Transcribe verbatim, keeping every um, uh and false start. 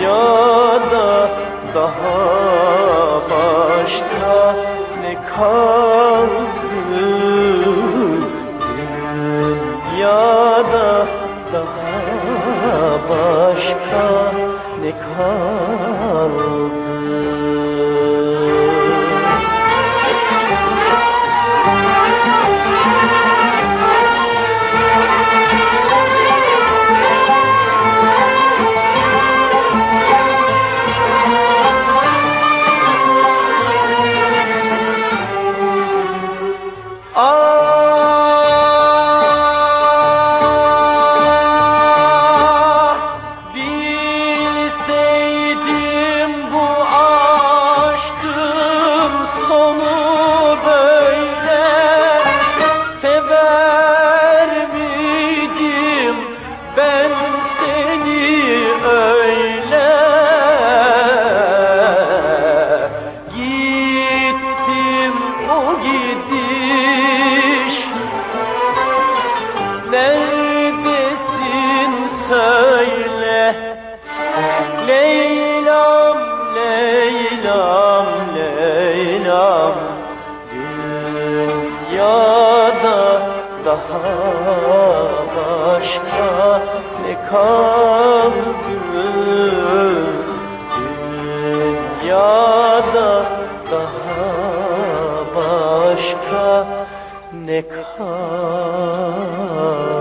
Dünyada daha başka ne kaldı? Dünyada daha başka ne kaldı? Ah, bilseydim bu aşkın sonu böyle, sever miydim ben seni öyle? Gittim o gidiş, neredesin söyle? Leylam, Leylam, Leylam, dünyada daha başka ne kaldı? Dünyada daha başka ne kaldı?